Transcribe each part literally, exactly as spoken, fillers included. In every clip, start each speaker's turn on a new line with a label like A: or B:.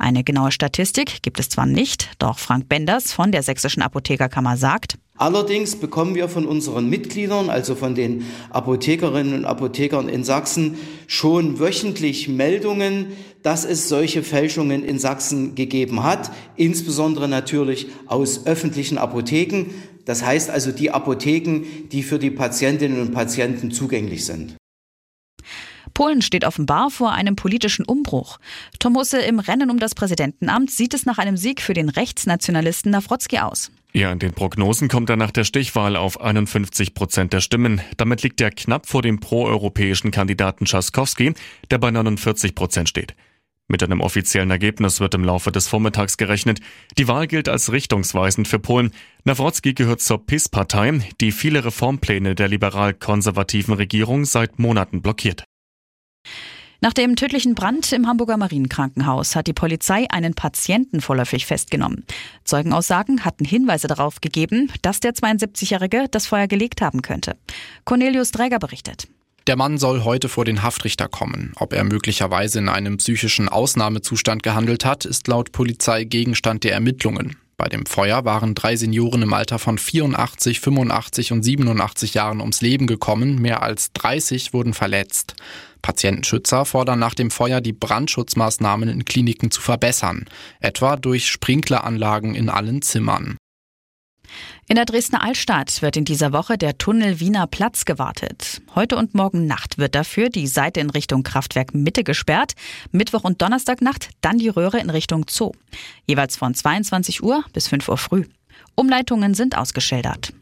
A: Eine genaue Statistik gibt es zwar nicht, doch Frank Benders von der Sächsischen Apothekerkammer sagt:
B: Allerdings bekommen wir von unseren Mitgliedern, also von den Apothekerinnen und Apothekern in Sachsen, schon wöchentlich Meldungen, dass es solche Fälschungen in Sachsen gegeben hat, insbesondere natürlich aus öffentlichen Apotheken. Das heißt also die Apotheken, die für die Patientinnen und Patienten zugänglich sind.
A: Polen steht offenbar vor einem politischen Umbruch. Tom Husse im Rennen um das Präsidentenamt sieht es nach einem Sieg für den Rechtsnationalisten Nawrocki aus.
C: Ja, in den Prognosen kommt er nach der Stichwahl auf einundfünfzig Prozent der Stimmen. Damit liegt er knapp vor dem proeuropäischen Kandidaten Trzaskowski, der bei neunundvierzig Prozent steht. Mit einem offiziellen Ergebnis wird im Laufe des Vormittags gerechnet. Die Wahl gilt als richtungsweisend für Polen. Nawrocki gehört zur P I S-Partei, die viele Reformpläne der liberal-konservativen Regierung seit Monaten blockiert.
A: Nach dem tödlichen Brand im Hamburger Marienkrankenhaus hat die Polizei einen Patienten vorläufig festgenommen. Zeugenaussagen hatten Hinweise darauf gegeben, dass der zweiundsiebzigjährige das Feuer gelegt haben könnte. Cornelius Dräger berichtet.
D: Der Mann soll heute vor den Haftrichter kommen. Ob er möglicherweise in einem psychischen Ausnahmezustand gehandelt hat, ist laut Polizei Gegenstand der Ermittlungen. Bei dem Feuer waren drei Senioren im Alter von vierundachtzig, fünfundachtzig und siebenundachtzig Jahren ums Leben gekommen. Mehr als dreißig wurden verletzt. Patientenschützer fordern nach dem Feuer, die Brandschutzmaßnahmen in Kliniken zu verbessern, etwa durch Sprinkleranlagen in allen Zimmern.
A: In der Dresdner Altstadt wird in dieser Woche der Tunnel Wiener Platz gewartet. Heute und morgen Nacht wird dafür die Seite in Richtung Kraftwerk Mitte gesperrt. Mittwoch und Donnerstagnacht dann die Röhre in Richtung Zoo. Jeweils von zweiundzwanzig Uhr bis fünf Uhr früh. Umleitungen sind ausgeschildert.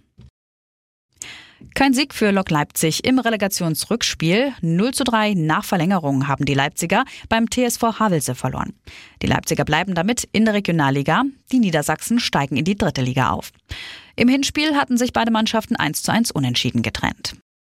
A: Kein Sieg für Lok Leipzig im Relegationsrückspiel. null zu drei nach Verlängerung haben die Leipziger beim T S V Havelse verloren. Die Leipziger bleiben damit in der Regionalliga. Die Niedersachsen steigen in die dritte Liga auf. Im Hinspiel hatten sich beide Mannschaften eins zu eins unentschieden getrennt.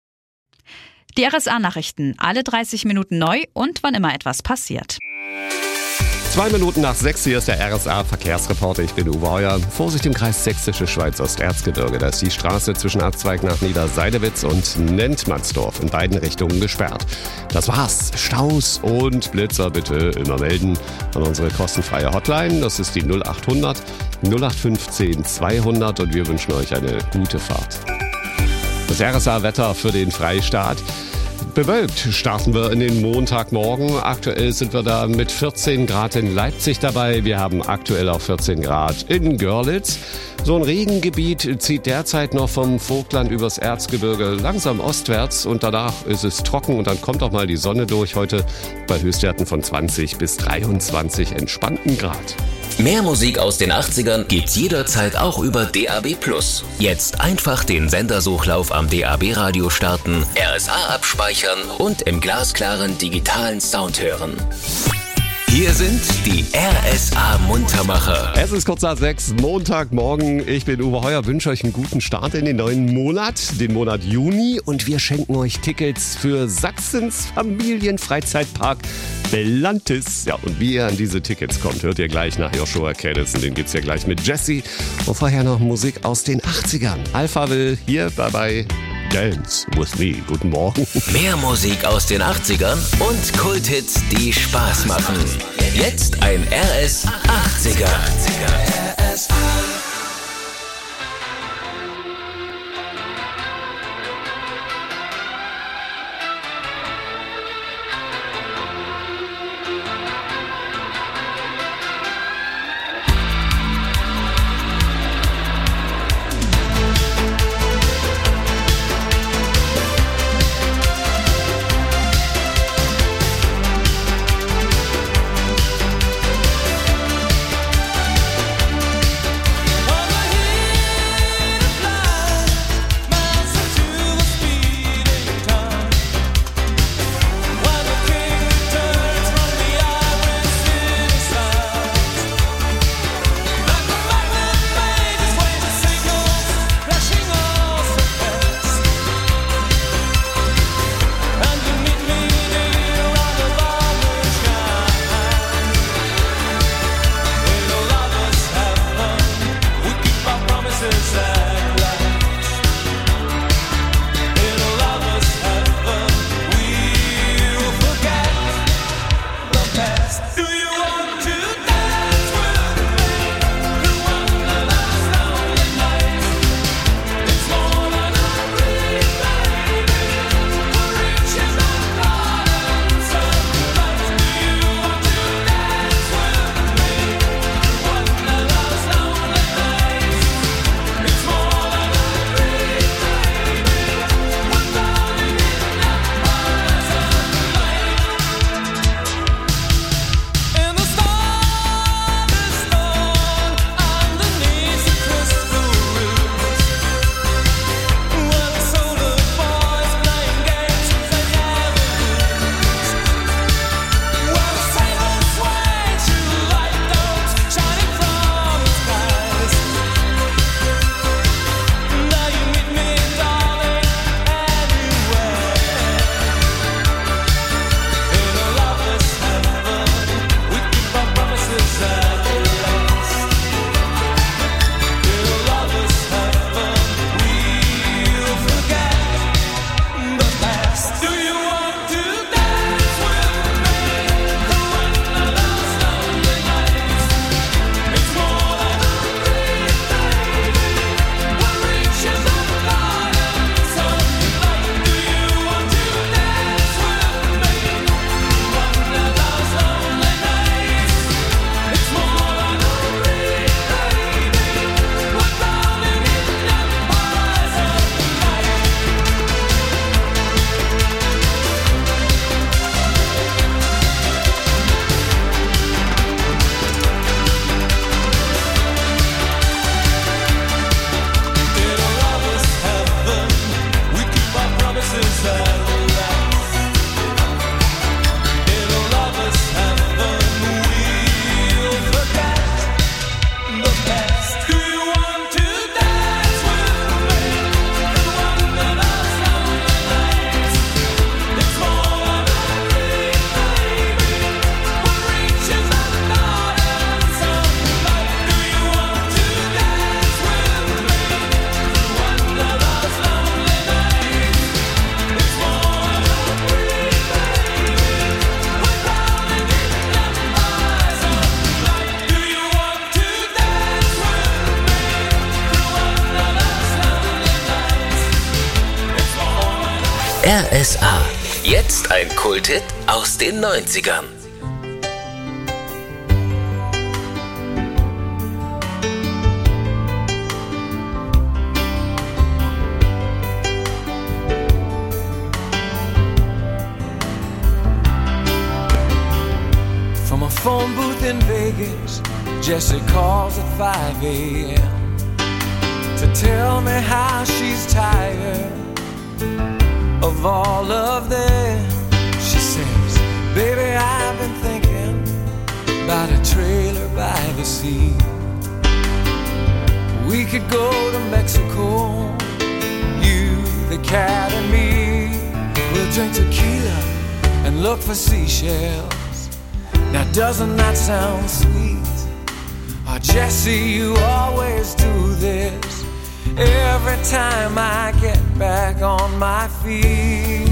A: Die R S A-Nachrichten, alle dreißig Minuten neu und wann immer etwas passiert.
E: Zwei Minuten nach sechs, hier ist der R S A-Verkehrsreporter. Ich bin Uwe Heuer. Vorsicht im Kreis Sächsische Schweiz-Osterzgebirge. Da ist die Straße zwischen Abzweig nach Niederseidewitz und Nentmannsdorf in beiden Richtungen gesperrt. Das war's. Staus und Blitzer bitte immer melden an unsere kostenfreie Hotline. Das ist die null acht hundert null acht fünfzehn zweihundert und wir wünschen euch eine gute Fahrt. Das R S A-Wetter für den Freistaat. Bewölkt starten wir in den Montagmorgen. Aktuell sind wir da mit vierzehn Grad in Leipzig dabei. Wir haben aktuell auch vierzehn Grad in Görlitz. So ein Regengebiet zieht derzeit noch vom Vogtland übers Erzgebirge langsam ostwärts und danach ist es trocken und dann kommt auch mal die Sonne durch. Heute bei Höchstwerten von zwanzig bis dreiundzwanzig entspannten Grad.
F: Mehr Musik aus den achtzigern gibt's jederzeit auch über D A B plus. Jetzt einfach den Sendersuchlauf am D A B-Radio starten, R S A abspeichern und im glasklaren digitalen Sound hören. Hier sind die R S A-Muntermacher.
E: Es ist kurz nach sechs, Montagmorgen. Ich bin Uwe Heuer, wünsche euch einen guten Start in den neuen Monat, den Monat Juni. Und wir schenken euch Tickets für Sachsens Familienfreizeitpark Bellantis. Ja, und wie ihr an diese Tickets kommt, hört ihr gleich nach Joshua Caddison. Den gibt's ja gleich mit Jesse. Und vorher noch Musik aus den achtzigern. Alpha will hier dabei Dance with me. Guten Morgen.
F: Mehr Musik aus den achtzigern und Kulthits, die Spaß machen. Jetzt ein R S achtziger. R S A. R S A. Jetzt ein Kulthit aus den neunzigern.
G: From a phone booth in Vegas, Jessie calls at five a.m. to tell me how she's tired of all of them. She says, baby, I've been thinking about a trailer by the sea. We could go to Mexico, you, the cat and me. We'll drink tequila and look for seashells. Now doesn't that sound sweet? Oh, Jessie, you always do this every time I get back on my feet.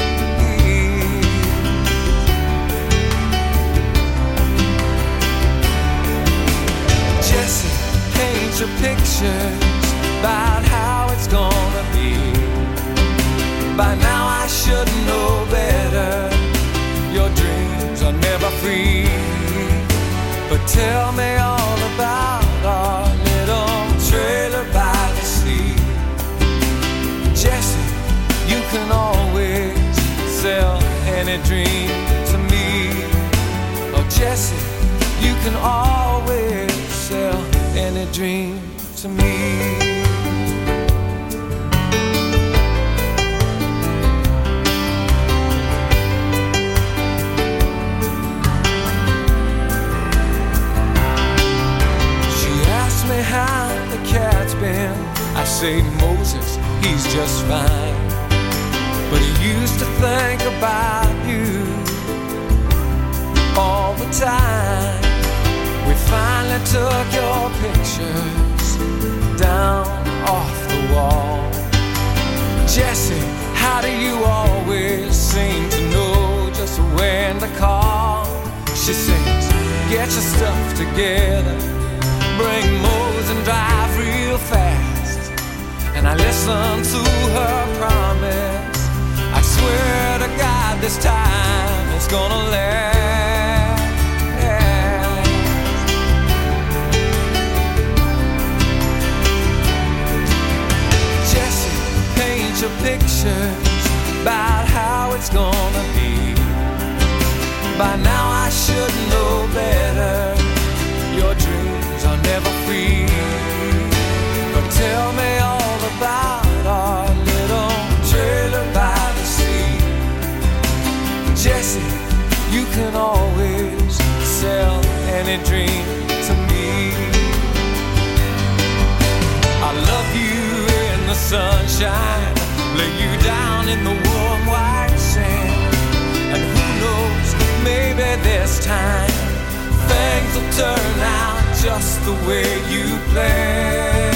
G: Jessie, paint your pictures about how it's gonna be. By now I should know better. Your dreams are never free. But tell me all about our little trailer by the sea. Jessie, you can always sell any dream to me. Oh, Jessie, you can always sell any dream to me. How the cat's been, I say Moses, he's just fine. But he used to think about you all the time. We finally took your pictures down off the wall. Jessie, how do you always seem to know just when to call? She sings, get your stuff together, bring Mose and drive real fast. And I listen to her promise. I swear to God this time it's gonna last. Jessie, paint your pictures about how it's gonna be. By now I should know better. Your dreams are never free. But tell me all about our little trailer by the sea. Jessie, you can always sell any dream to me. I love you in the sunshine, lay you down in the warm white sand. And who knows, maybe this time things will turn out just the way you planned.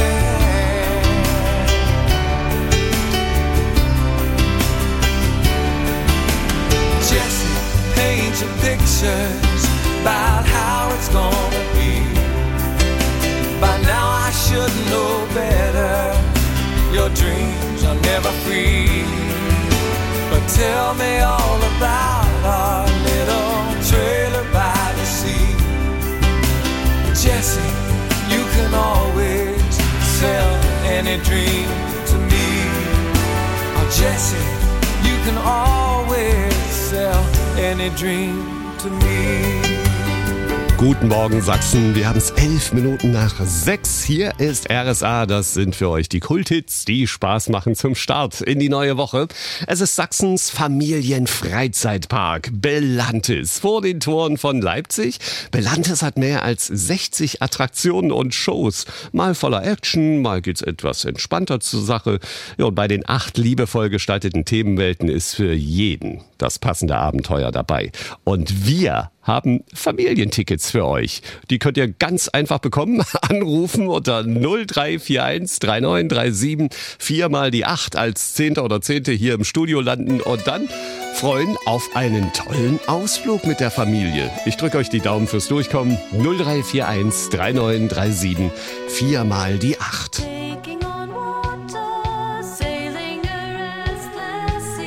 G: Jessie, paint your pictures about how it's gonna be. By now I should know better. Your dreams are never free. But tell me all about our little trailer by the sea. Jessie, you can always sell any dream to me. Oh, Jessie, you can always sell any dream to me.
E: Guten Morgen Sachsen, wir haben es elf Minuten nach sechs. Hier ist R S A, das sind für euch die Kulthits, die Spaß machen zum Start in die neue Woche. Es ist Sachsens Familienfreizeitpark Bellantis vor den Toren von Leipzig. Bellantis hat mehr als sechzig Attraktionen und Shows. Mal voller Action, mal geht's etwas entspannter zur Sache. Ja, und bei den acht liebevoll gestalteten Themenwelten ist für jeden das passende Abenteuer dabei. Und wir haben Familientickets für euch. Die könnt ihr ganz einfach bekommen. Anrufen unter null drei vier eins drei neun drei sieben vier mal die acht als Zehnter oder Zehnte hier im Studio landen und dann freuen auf einen tollen Ausflug mit der Familie. Ich drücke euch die Daumen fürs Durchkommen. null drei vier eins drei neun drei sieben vier mal die acht.
H: Taking on water, sailing a restless sea.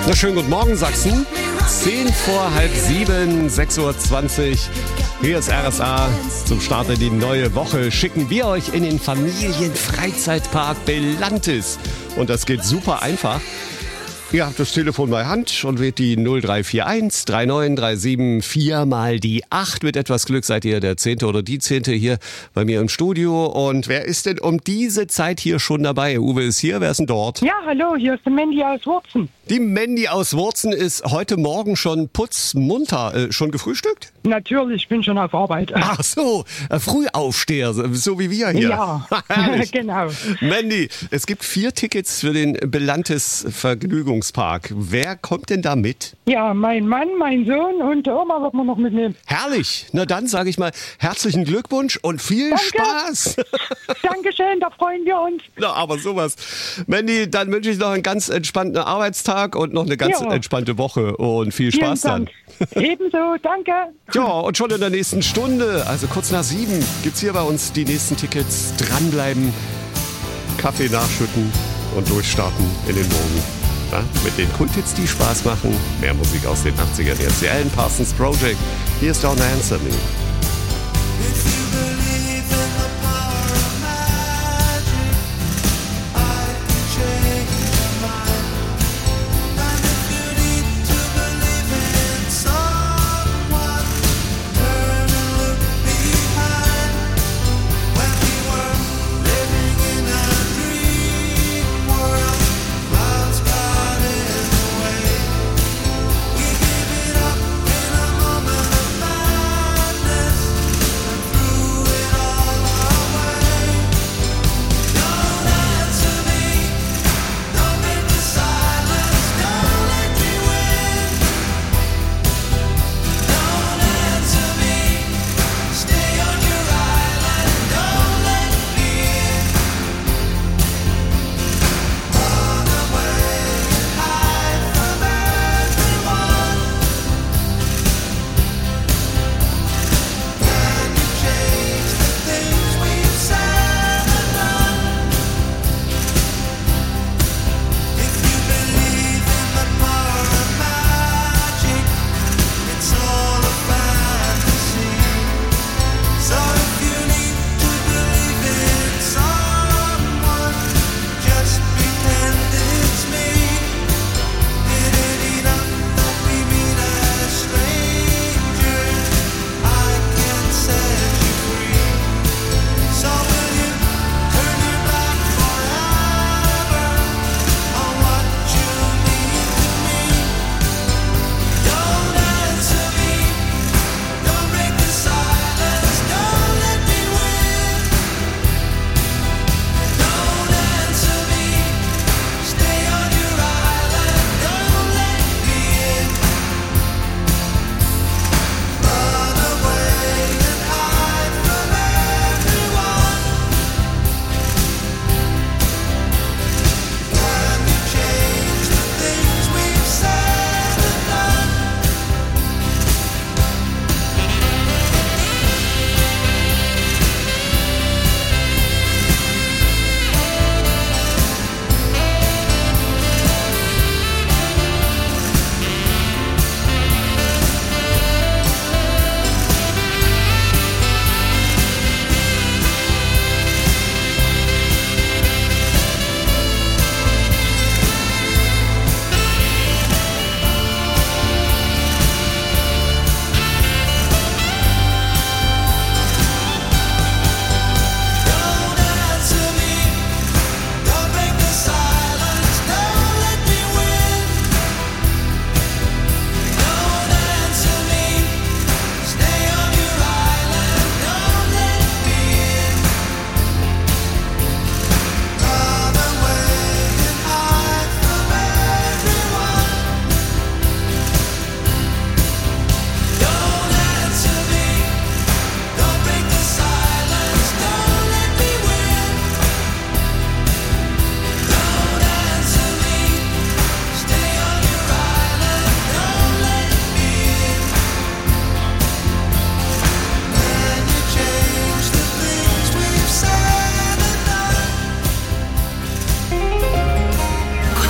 E: Na, schönen guten Morgen, Sachsen. Zehn vor halb sieben, sechs Uhr zwanzig. Hier ist R S A. Zum Start in die neue Woche schicken wir euch in den Familienfreizeitpark Belantis. Und das geht super einfach. Ihr habt das Telefon bei Hand und wählt die null drei vier eins drei neun drei sieben vier mal die acht. Mit etwas Glück seid ihr der Zehnte oder die Zehnte hier bei mir im Studio. Und wer ist denn um diese Zeit hier schon dabei? Uwe ist hier, wer ist denn dort?
H: Ja, hallo, hier ist die Mandy aus Wurzen.
E: Die Mandy aus Wurzen ist heute Morgen schon putzmunter. Äh, schon gefrühstückt?
H: Natürlich, ich bin schon auf Arbeit.
E: Ach so, äh, Frühaufsteher, so wie wir hier.
H: Ja, genau.
E: Mandy, es gibt vier Tickets für den Belantis Vergnügungspark. Wer kommt denn da mit?
H: Ja, mein Mann, mein Sohn und die Oma wird man noch mitnehmen.
E: Herrlich. Na dann sage ich mal herzlichen Glückwunsch und viel
H: Danke.
E: Spaß.
H: Dankeschön, da freuen wir uns.
E: Na, aber sowas. Mandy, dann wünsche ich noch einen ganz entspannten Arbeitstag und noch eine ganz
H: Ja.
E: entspannte Woche und viel
H: Vielen
E: Spaß dann.
H: Dank. Ebenso, danke.
E: Ja, und schon in der nächsten Stunde, also kurz nach sieben, gibt's hier bei uns die nächsten Tickets. Dranbleiben, Kaffee nachschütten und durchstarten in den Morgen. Ja, mit den Kulthits, die Spaß machen. Mehr Musik aus den achtzigern jetzt. Die Alan Parsons Project. Hier ist Don't Answer Me.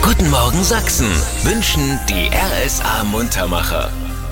F: Guten Morgen Sachsen wünschen die R S A Muntermacher.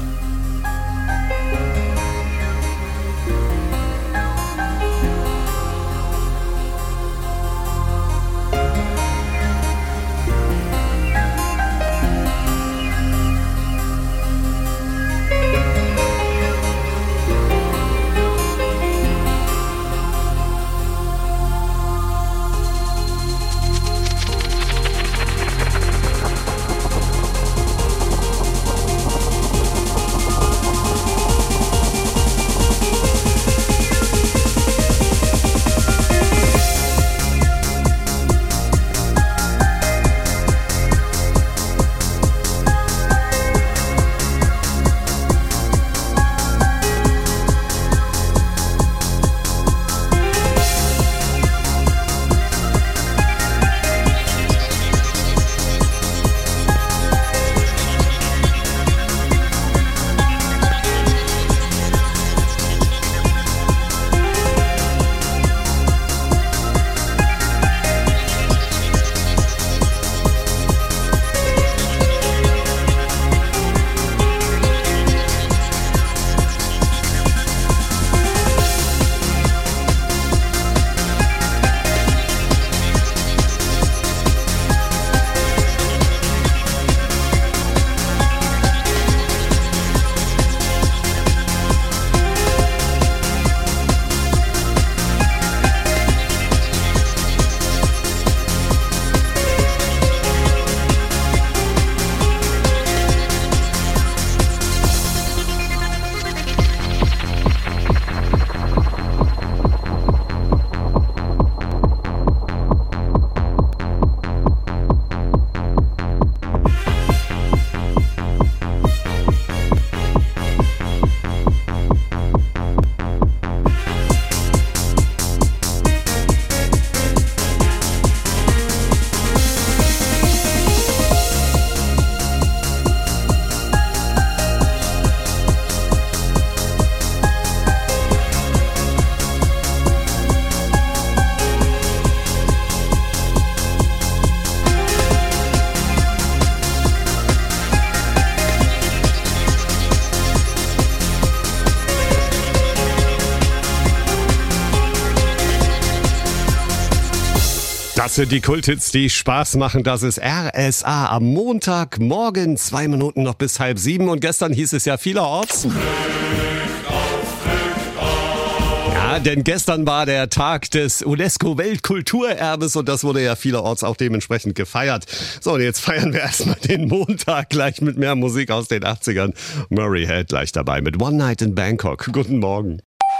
E: Das sind die Kulthits, die Spaß machen. Das ist R S A am Montagmorgen. Zwei Minuten noch bis halb sieben. Und gestern hieß es ja vielerorts. Ja, denn gestern war der Tag des UNESCO-Weltkulturerbes und das wurde ja vielerorts auch dementsprechend gefeiert. So, und jetzt feiern wir erstmal den Montag gleich mit mehr Musik aus den achtzigern. Murray Head gleich dabei mit One Night in Bangkok. Guten Morgen.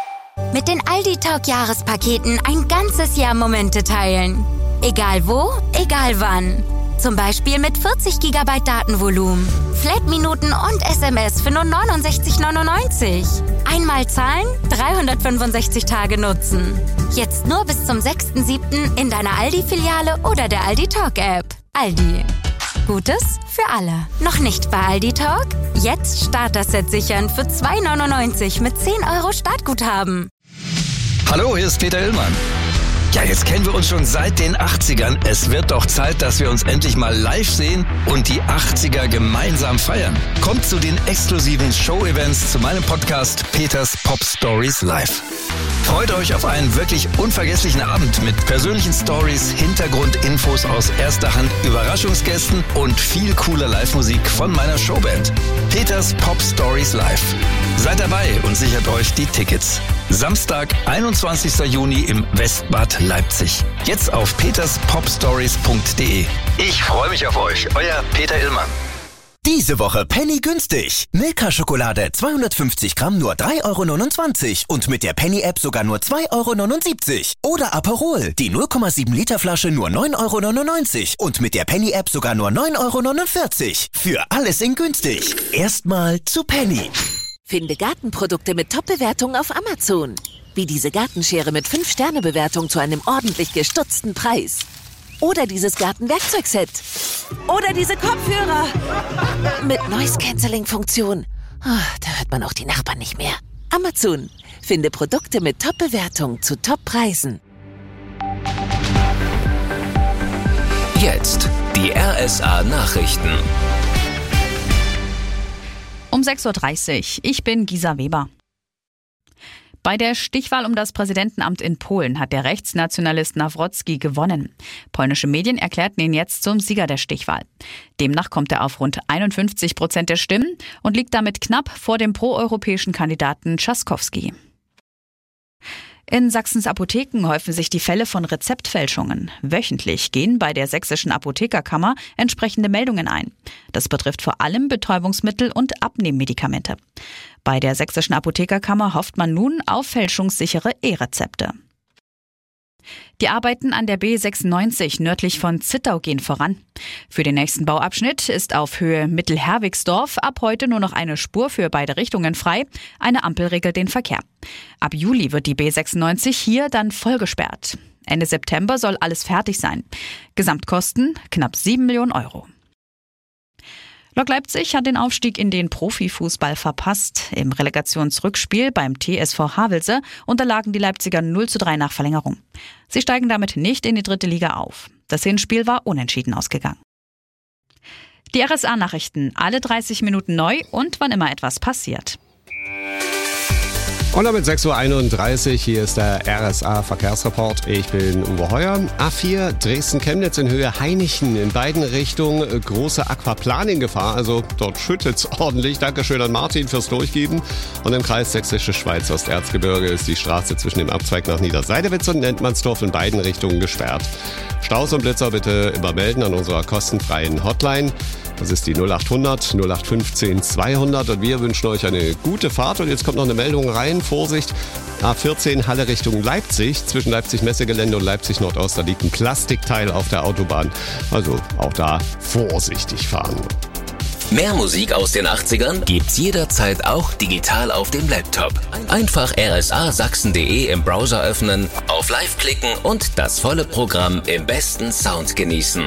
I: Mit den Aldi Talk Jahrespaketen ein ganzes Jahr Momente teilen. Egal wo, egal wann. Zum Beispiel mit vierzig Gigabyte Datenvolumen, Flat-Minuten und S M S für nur neunundsechzig neunundneunzig. Einmal zahlen, dreihundertfünfundsechzig Tage nutzen. Jetzt nur bis zum sechsten siebten in deiner Aldi-Filiale oder der Aldi Talk App. Aldi. Gutes für alle. Noch nicht bei Aldi Talk? Jetzt Starter-Set sichern für zwei neunundneunzig mit zehn Euro Startguthaben.
J: Hallo, hier ist Peter Illmann. Ja, jetzt kennen wir uns schon seit den achtzigern. Es wird doch Zeit, dass wir uns endlich mal live sehen und die achtziger gemeinsam feiern. Kommt zu den exklusiven Show-Events zu meinem Podcast Peters Pop Stories Live. Freut euch auf einen wirklich unvergesslichen Abend mit persönlichen Stories, Hintergrundinfos aus erster Hand, Überraschungsgästen und viel cooler Live-Musik von meiner Showband. Peters Pop Stories Live. Seid dabei und sichert euch die Tickets. Samstag, einundzwanzigster Juni im Westbad Leipzig. Jetzt auf peters pop stories punkt de. Ich freue mich auf euch. Euer Peter Illmann.
K: Diese Woche Penny günstig. Milka-Schokolade zweihundertfünfzig Gramm nur drei Euro neunundzwanzig und mit der Penny-App sogar nur zwei Euro neunundsiebzig. Oder Aperol, die null Komma sieben Liter Flasche nur neun Euro neunundneunzig und mit der Penny-App sogar nur neun Euro neunundvierzig. Für alles in günstig. Erstmal zu Penny.
L: Finde Gartenprodukte mit Top-Bewertungen auf Amazon. Wie diese Gartenschere mit fünf Sterne Bewertung zu einem ordentlich gestutzten Preis. Oder dieses Gartenwerkzeugset. Oder diese Kopfhörer. Mit Noise-Canceling-Funktion. Oh, da hört man auch die Nachbarn nicht mehr. Amazon. Finde Produkte mit Top-Bewertung zu Top-Preisen.
F: Jetzt die R S A Nachrichten.
A: Um sechs Uhr dreißig. Ich bin Gisa Weber. Bei der Stichwahl um das Präsidentenamt in Polen hat der Rechtsnationalist Nawrocki gewonnen. Polnische Medien erklärten ihn jetzt zum Sieger der Stichwahl. Demnach kommt er auf rund einundfünfzig Prozent der Stimmen und liegt damit knapp vor dem proeuropäischen Kandidaten Trzaskowski. In Sachsens Apotheken häufen sich die Fälle von Rezeptfälschungen. Wöchentlich gehen bei der Sächsischen Apothekerkammer entsprechende Meldungen ein. Das betrifft vor allem Betäubungsmittel und Abnehmmedikamente. Bei der Sächsischen Apothekerkammer hofft man nun auf fälschungssichere E-Rezepte. Die Arbeiten an der B sechsundneunzig nördlich von Zittau gehen voran. Für den nächsten Bauabschnitt ist auf Höhe Mittelherwigsdorf ab heute nur noch eine Spur für beide Richtungen frei. Eine Ampel regelt den Verkehr. Ab Juli wird die B sechsundneunzig hier dann voll gesperrt. Ende September soll alles fertig sein. Gesamtkosten knapp sieben Millionen Euro. Lok Leipzig hat den Aufstieg in den Profifußball verpasst. Im Relegationsrückspiel beim T S V Havelse unterlagen die Leipziger null zu drei nach Verlängerung. Sie steigen damit nicht in die dritte Liga auf. Das Hinspiel war unentschieden ausgegangen. Die R S A-Nachrichten, alle dreißig Minuten neu und wann immer etwas passiert.
E: Und damit sechs Uhr einunddreißig, hier ist der R S A-Verkehrsreport. Ich bin Uwe Heuer. A vier Dresden-Chemnitz in Höhe Hainichen. In beiden Richtungen große Aquaplaning-Gefahr. Also dort schüttet's ordentlich. Dankeschön an Martin fürs Durchgeben. Und im Kreis Sächsische Schweiz Osterzgebirge ist die Straße zwischen dem Abzweig nach Niederseidewitz und Nentmannsdorf in beiden Richtungen gesperrt. Staus und Blitzer bitte immer melden an unserer kostenfreien Hotline. Das ist die null acht hundert null acht fünfzehn zweihundert und wir wünschen euch eine gute Fahrt. Und jetzt kommt noch eine Meldung rein. Vorsicht, A vierzehn Halle Richtung Leipzig. Zwischen Leipzig-Messegelände und Leipzig-Nordost, da liegt ein Plastikteil auf der Autobahn. Also auch da vorsichtig fahren.
F: Mehr Musik aus den achtzigern gibt's jederzeit auch digital auf dem Laptop. Einfach r s a sachsen punkt d e im Browser öffnen, auf Live klicken und das volle Programm im besten Sound genießen.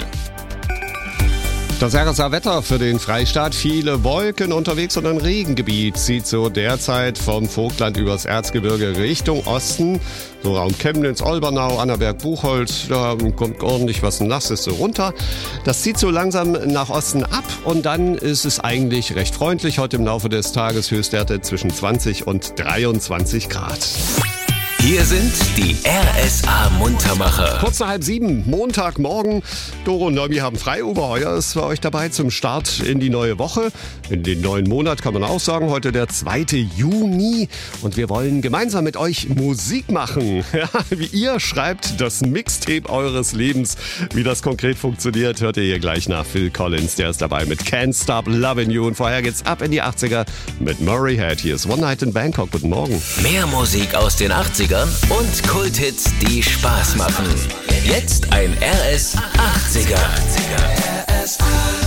E: Das R S A-Wetter für den Freistaat. Viele Wolken unterwegs und ein Regengebiet zieht so derzeit vom Vogtland übers Erzgebirge Richtung Osten. So Raum Chemnitz, Olbernau, Annaberg, Buchholz, da kommt ordentlich was Nasses so runter. Das zieht so langsam nach Osten ab und dann ist es eigentlich recht freundlich. Heute im Laufe des Tages Höchstwerte zwischen zwanzig und dreiundzwanzig Grad.
F: Hier sind die R S A-Muntermacher.
E: Kurz nach halb sieben, Montagmorgen. Doro und Neubi haben frei. Uwe Heuer ist für euch dabei zum Start in die neue Woche. In den neuen Monat kann man auch sagen. Heute der zweite Juni. Und wir wollen gemeinsam mit euch Musik machen. Ja, wie ihr schreibt das Mixtape eures Lebens. Wie das konkret funktioniert, hört ihr hier gleich nach. Phil Collins, der ist dabei mit Can't Stop Lovin' You. Und vorher geht's ab in die achtziger mit Murray Head. Hier ist One Night in Bangkok. Guten Morgen.
F: Mehr Musik aus den achtzigern und Kulthits, die Spaß machen. Jetzt ein R S achtziger. R S A.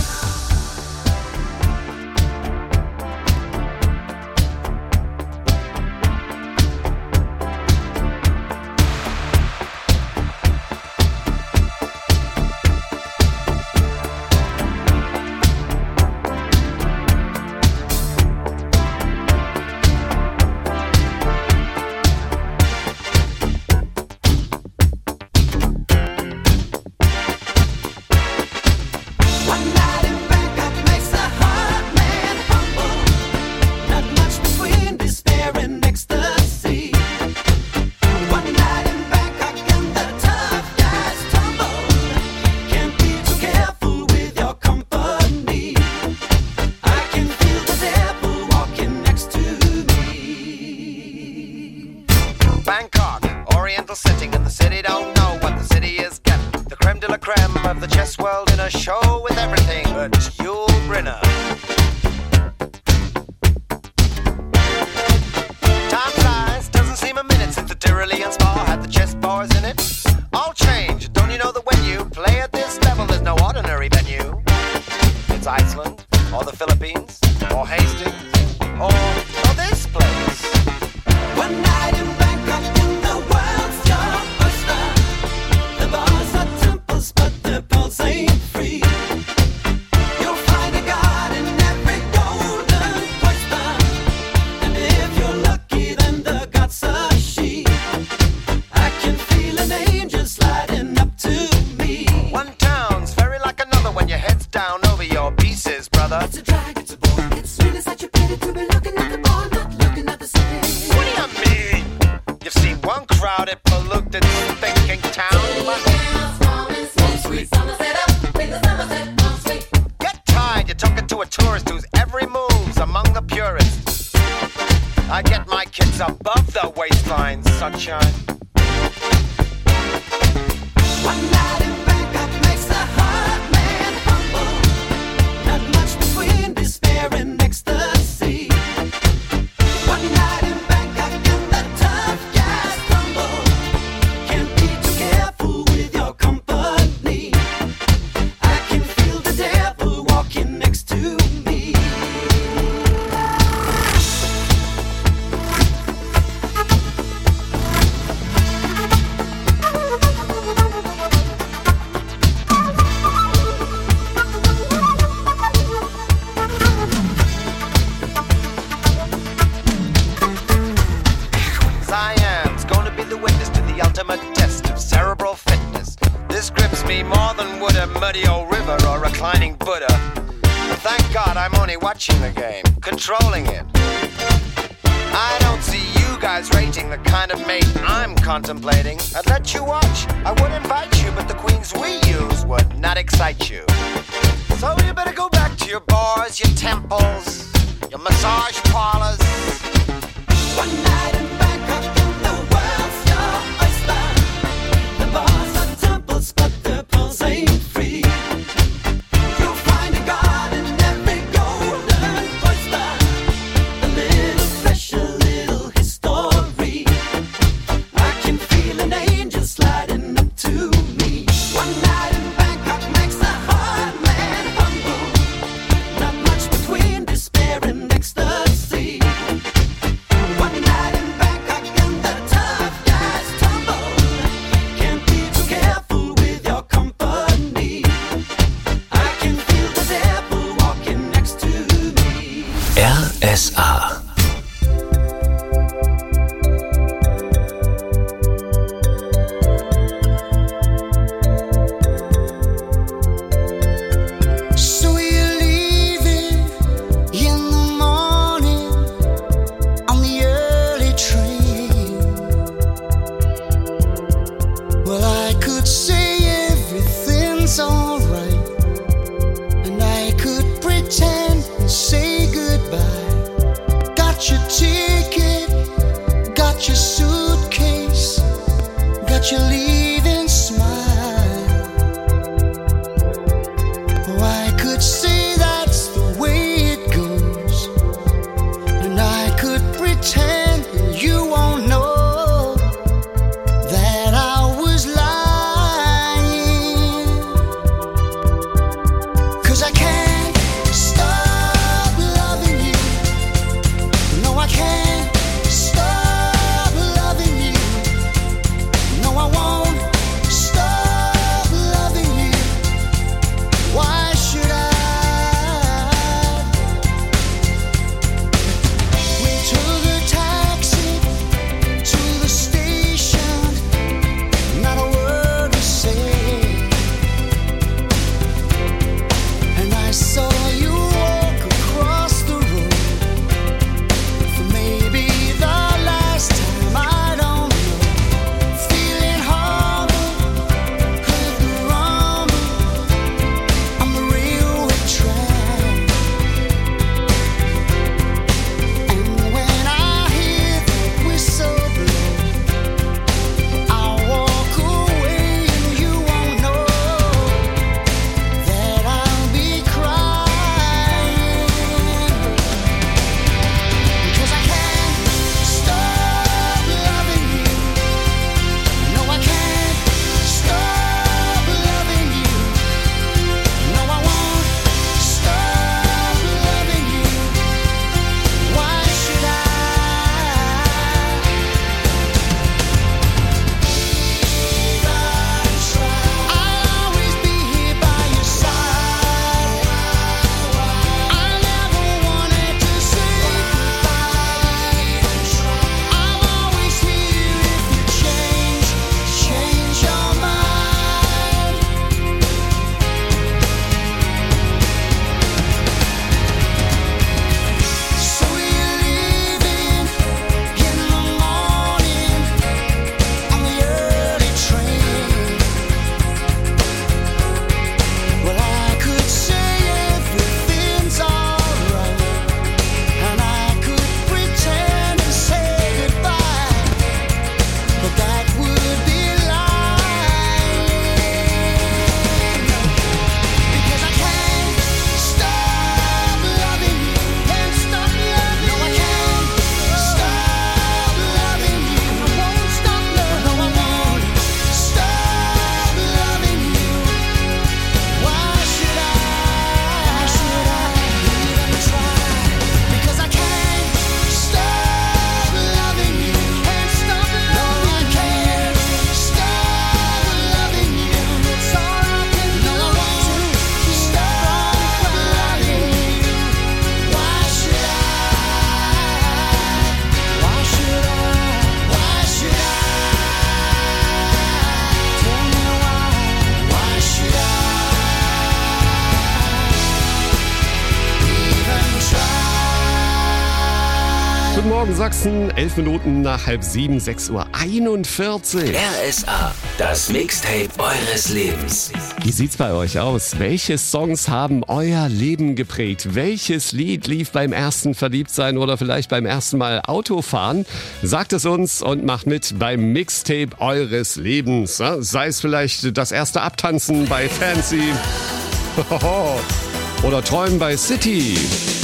M: Sitting in the city, don't know what the city is getting. The creme de la creme of the chess world in a show with everything but Yul Brynner. Time flies, doesn't seem a minute since the Tyrolean Spa had the chess bars in it. All change, don't you know that when you play at this level, there's no ordinary venue. It's Iceland, or the Philippines, or Hastings, or, or this place. One night in Bangkok in the world's your oyster. The bars are temples, but the pulse ain't free. You'll find a god in every golden oyster. And if you're lucky, then the god's a she. I can feel an angel sliding up to me. One town's very like another way. faces, brother.
G: It's a drag, it's a bore. It's really such a pity to be looking at the bar, not looking at the city.
M: What do you mean? You've seen one crowded, polluted, thinking town, but get tired, you're talking to a tourist whose every move's among the purists. I get my kids above the waistline, sunshine.
G: One night in Bangkok makes a hard man humble. Not much between despair and ecstasy. One night in Bangkok and the tough guys tumble. Can't be too careful with your company. I can feel the devil walking next to me.
M: Cyan's gonna be the witness to the ultimate test of cerebral fitness. This grips me more than would a muddy old river or reclining Buddha. But thank God I'm only watching the game, controlling it. I don't see you guys rating the kind of mate I'm contemplating. I'd let you watch, I would invite you, but the queens we use would not excite you. So you better go back to your bars, your temples, your massage parlors.
G: One night in Bangkok and the world's your oyster. The bars are temples, but the pearls ain't free. You'll find a god in every golden oyster. A little special, little history. I can feel an angel sliding up to me. One night in Bangkok makes a hard man humble. Not much between despair and ecstasy. One night in Bangkok and the tough guys tumble. Can't be too careful with your company. I can feel the devil walking next to me.
F: R S A.
N: So you're leaving in the morning on the early train. Well, I could say everything's alright, and I could pretend and say goodbye. Got your ticket, got your suitcase, got your leaving smile. Oh, I could say that's the way it goes, and I could pretend you won't know that I was lying. 'Cause I can't stop
E: Guten Morgen Sachsen, elf Minuten nach halb sieben, sechs Uhr einundvierzig.
F: R S A, das Mixtape eures Lebens.
E: Wie sieht's bei euch aus? Welche Songs haben euer Leben geprägt? Welches Lied lief beim ersten Verliebtsein oder vielleicht beim ersten Mal Autofahren? Sagt es uns und macht mit beim Mixtape eures Lebens. Sei es vielleicht das erste Abtanzen bei Fancy oder Träumen bei City.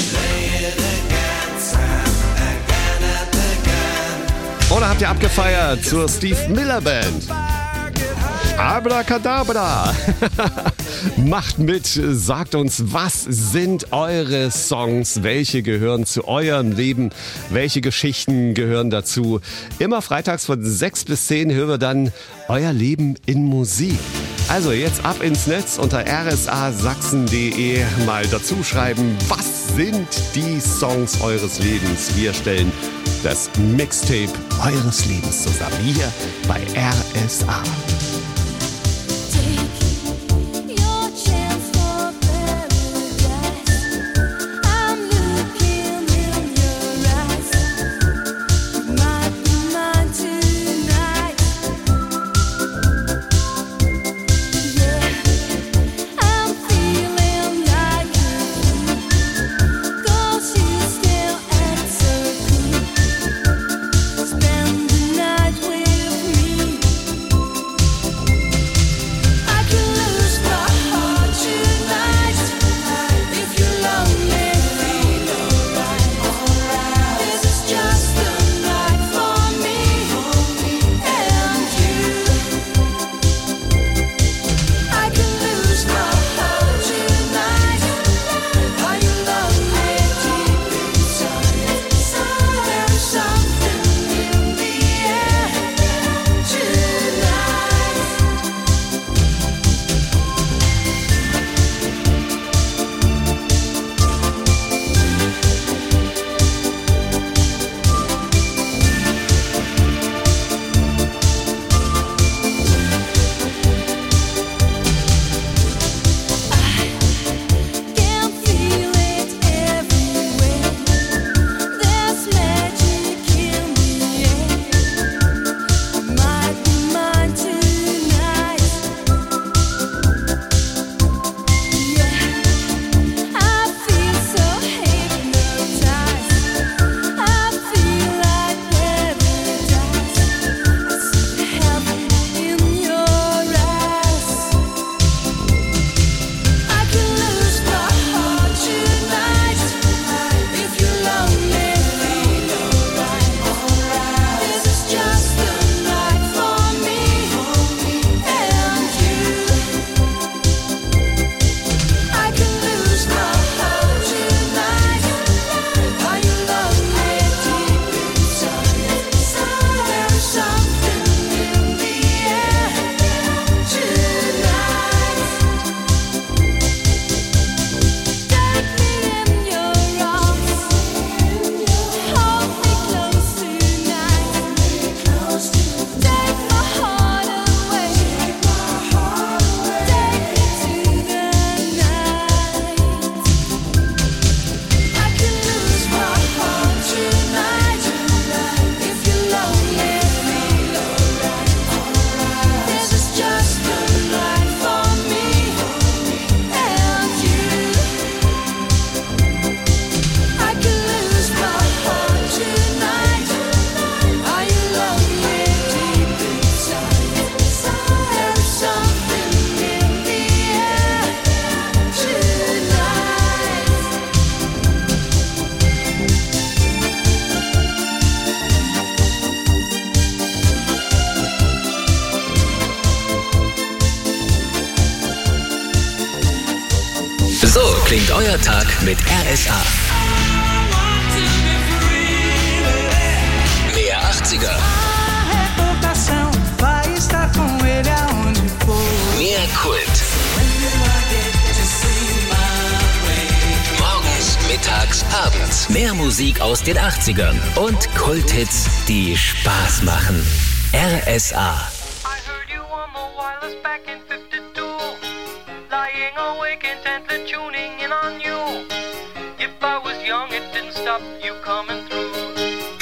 E: Oder habt ihr abgefeiert zur Steve Miller Band? Abracadabra! Macht mit, sagt uns, was sind eure Songs? Welche gehören zu eurem Leben? Welche Geschichten gehören dazu? Immer freitags von sechs bis zehn hören wir dann euer Leben in Musik. Also jetzt ab ins Netz unter r s a sachsen punkt d e mal dazu schreiben, was sind die Songs eures Lebens? Wir stellen das Mixtape eures Lebens zusammen hier bei R S A.
F: So klingt euer Tag mit R S A. Mehr achtziger. Mehr Kult. Morgens, mittags, abends. Mehr Musik aus den achtzigern und Kulthits, die Spaß machen. R S A.
G: Tuning in on you. If I was young, it didn't stop you coming through.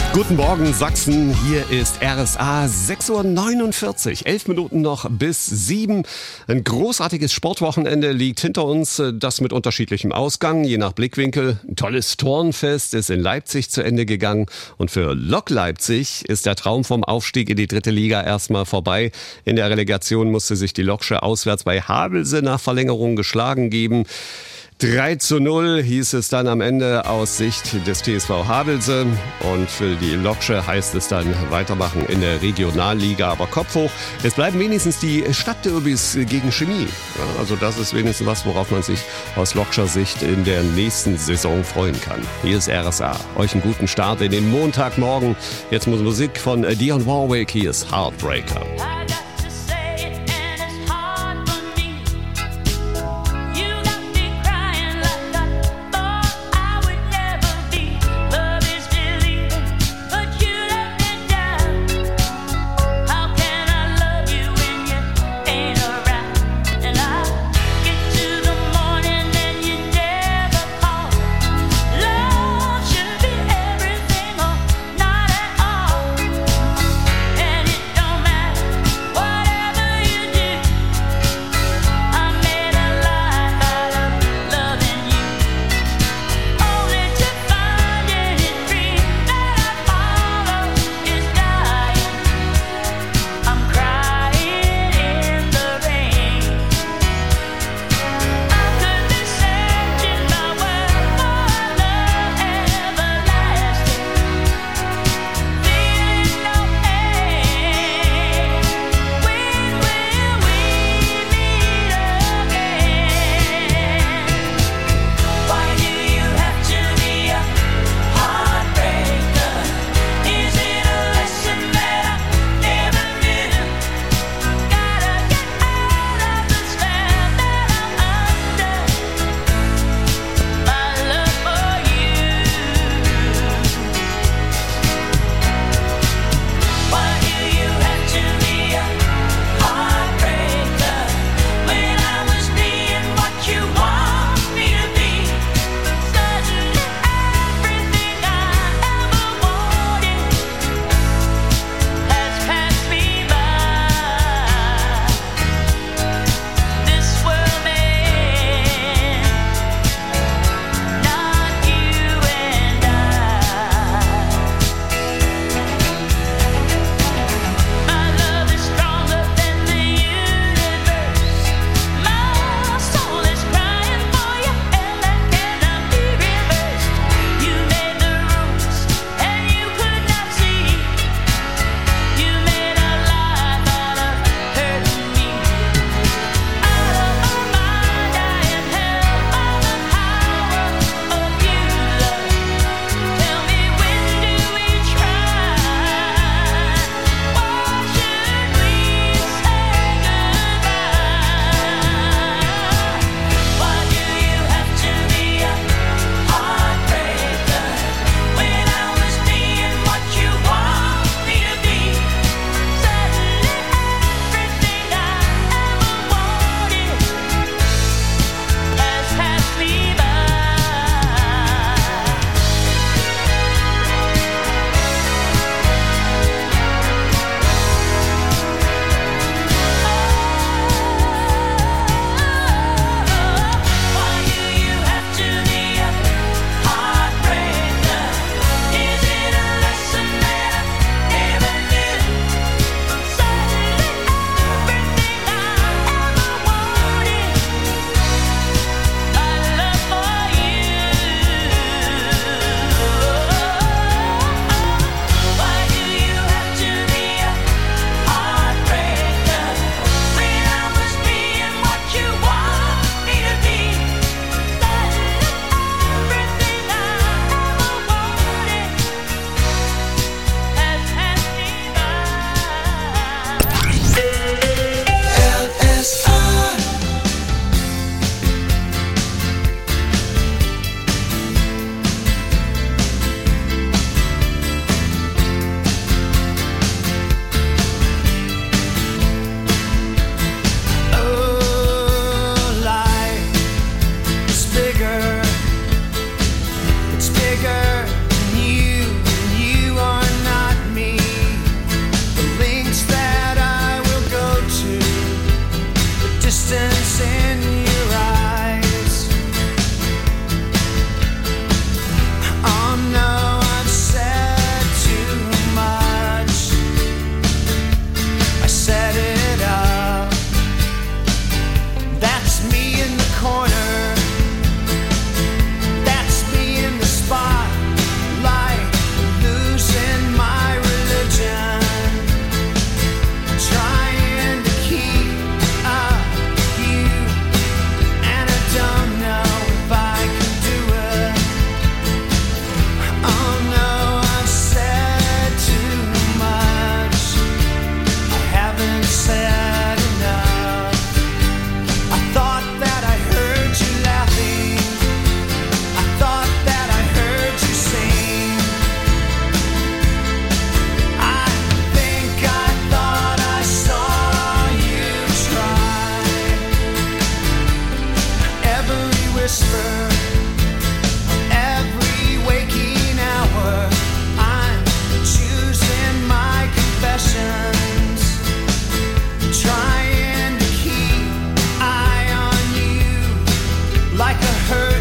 E: Guten Morgen Sachsen, hier ist R S A, sechs Uhr neunundvierzig, elf Minuten noch bis sieben. Ein großartiges Sportwochenende liegt hinter uns, das mit unterschiedlichem Ausgang, je nach Blickwinkel. Ein tolles Turnfest ist in Leipzig zu Ende gegangen und für Lok Leipzig ist der Traum vom Aufstieg in die dritte Liga erstmal vorbei. In der Relegation musste sich die Loksche auswärts bei Havelse nach Verlängerung geschlagen geben. drei zu null hieß es dann am Ende aus Sicht des T S V Havelse. Und für die Loksche heißt es dann weitermachen in der Regionalliga, aber Kopf hoch. Es bleiben wenigstens die Stadtderbys gegen Chemie. Ja, also das ist wenigstens was, worauf man sich aus Lokscher Sicht in der nächsten Saison freuen kann. Hier ist R S A. Euch einen guten Start in den Montagmorgen. Jetzt muss Musik von Dionne Warwick. Hier ist Heartbreaker.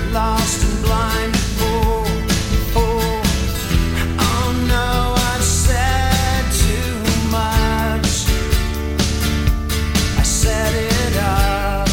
G: lost and blind. Oh, oh, oh no, I've said too much. I set it up.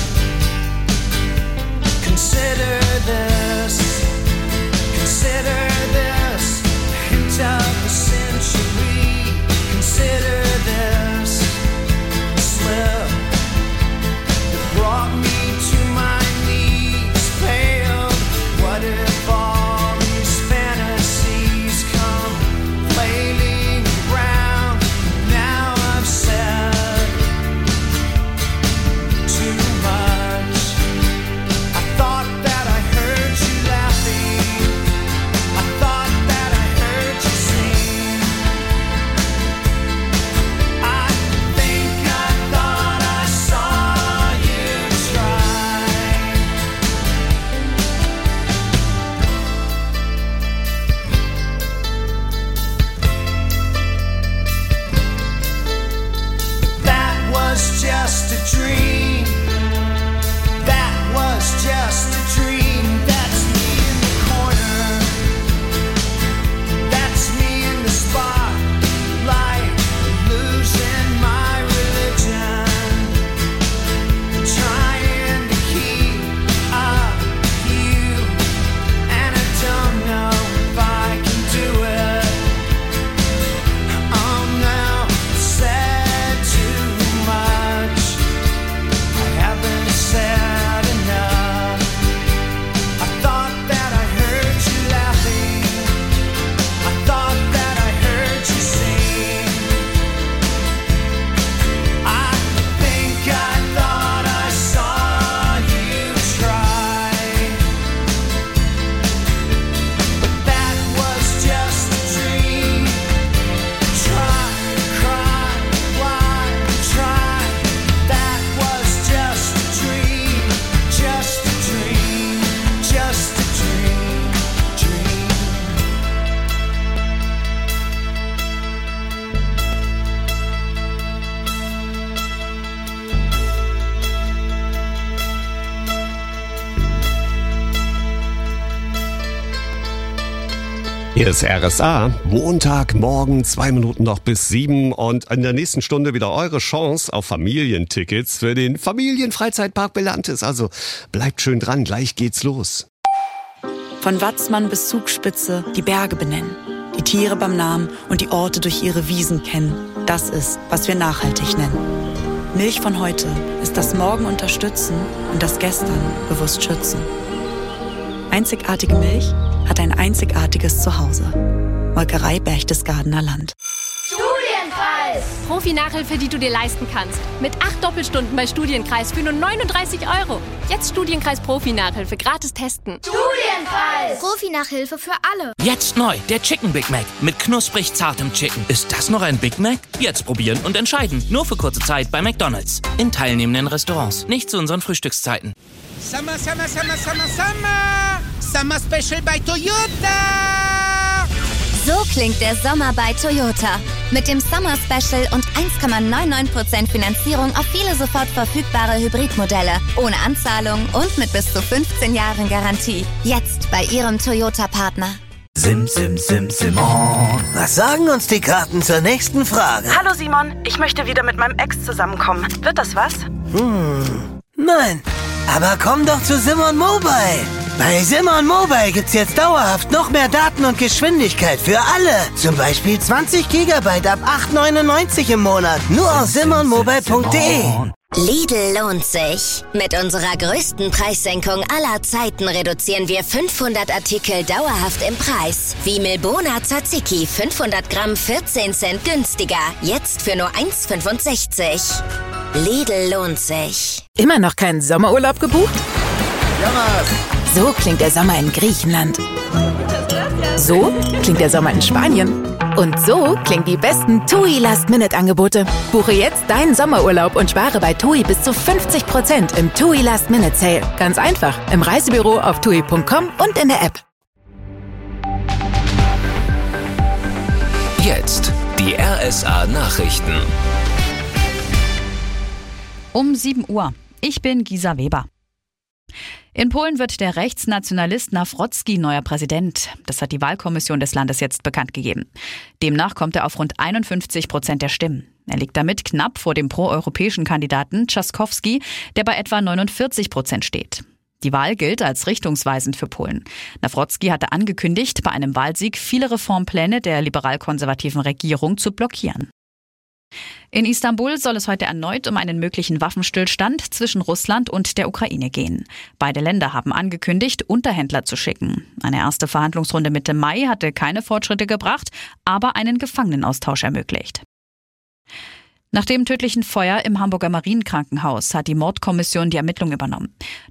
G: Consider this, consider this, a hint of the century. Consider this, a slip that brought me to my knees, failed. What if all these fantasies come flailing around? Now I've said too much. I thought that I heard you laughing. I thought that I heard you sing. I think I thought I saw you try. That was just a dream. That was just a dream. That's me in the corner. That's me in the spotlight, losing my religion, trying to keep up with you, and I don't know if I can do it. Oh no, I've said too much. I haven't said enough. I thought that I heard you laughing. I thought that I heard you sing. I think I thought I saw you try. But that was just a dream. Try, cry, why, try. That was just a dream. Just a dream. Just a dream. Dream.
E: Hier ist R S A, Montagmorgen, zwei Minuten noch bis sieben und in der nächsten Stunde wieder eure Chance auf Familientickets für den Familienfreizeitpark Belantis. Also bleibt schön dran, gleich geht's los.
O: Von Watzmann bis Zugspitze die Berge benennen, die Tiere beim Namen und die Orte durch ihre Wiesen kennen. Das ist, was wir nachhaltig nennen. Milch von heute ist das Morgen unterstützen und das Gestern bewusst schützen. Einzigartige Milch hat ein einzigartiges Zuhause. Molkerei Berchtesgadener Land.
P: Studienkreis! Profi-Nachhilfe, die du dir leisten kannst. Mit acht Doppelstunden bei Studienkreis für nur neununddreißig Euro. Jetzt Studienkreis Profi-Nachhilfe gratis testen.
Q: Studienkreis! Profi-Nachhilfe für alle.
R: Jetzt neu, der Chicken Big Mac mit knusprig zartem Chicken. Ist das noch ein Big Mac? Jetzt probieren und entscheiden. Nur für kurze Zeit bei McDonald's. In teilnehmenden Restaurants. Nicht zu unseren Frühstückszeiten.
S: Summer, Summer, Summer, Summer, Summer! Summer Special bei Toyota!
I: So klingt der Sommer bei Toyota. Mit dem Summer Special und eins Komma neunundneunzig Prozent Finanzierung auf viele sofort verfügbare Hybridmodelle. Ohne Anzahlung und mit bis zu fünfzehn Jahren Garantie. Jetzt bei Ihrem Toyota-Partner.
K: Sim, sim, sim, Simon. Was sagen uns die Karten zur nächsten Frage?
O: Hallo Simon, ich möchte wieder mit meinem Ex zusammenkommen. Wird das was?
K: Hm, nein. Aber komm doch zu Simon Mobile. Bei Simon Mobile gibt's jetzt dauerhaft noch mehr Daten und Geschwindigkeit für alle. Zum Beispiel zwanzig Gigabyte ab acht neunundneunzig im Monat. Nur auf simon mobile punkt de.
I: Lidl lohnt sich. Mit unserer größten Preissenkung aller Zeiten reduzieren wir fünfhundert Artikel dauerhaft im Preis. Wie Milbona Tzatziki, fünfhundert Gramm, vierzehn Cent günstiger. Jetzt für nur eins fünfundsechzig. Lidl lohnt sich.
T: Immer noch keinen Sommerurlaub gebucht?
K: Jamas.
T: So klingt der Sommer in Griechenland. So klingt der Sommer in Spanien. Und so klingen die besten TUI Last-Minute-Angebote. Buche jetzt deinen Sommerurlaub und spare bei TUI bis zu fünfzig Prozent im TUI Last-Minute-Sale. Ganz einfach, im Reisebüro auf tui punkt com und in der App.
F: Jetzt die R S A-Nachrichten.
A: Um sieben Uhr. Ich bin Gisa Weber. In Polen wird der Rechtsnationalist Nawrocki neuer Präsident. Das hat die Wahlkommission des Landes jetzt bekannt gegeben. Demnach kommt er auf rund einundfünfzig Prozent der Stimmen. Er liegt damit knapp vor dem proeuropäischen Kandidaten Trzaskowski, der bei etwa neunundvierzig Prozent steht. Die Wahl gilt als richtungsweisend für Polen. Nawrocki hatte angekündigt, bei einem Wahlsieg viele Reformpläne der liberal-konservativen Regierung zu blockieren. In Istanbul soll es heute erneut um einen möglichen Waffenstillstand zwischen Russland und der Ukraine gehen. Beide Länder haben angekündigt, Unterhändler zu schicken. Eine erste Verhandlungsrunde Mitte Mai hatte keine Fortschritte gebracht, aber einen Gefangenenaustausch ermöglicht. Nach dem tödlichen Feuer im Hamburger Marienkrankenhaus hat die Mordkommission die Ermittlung übernommen.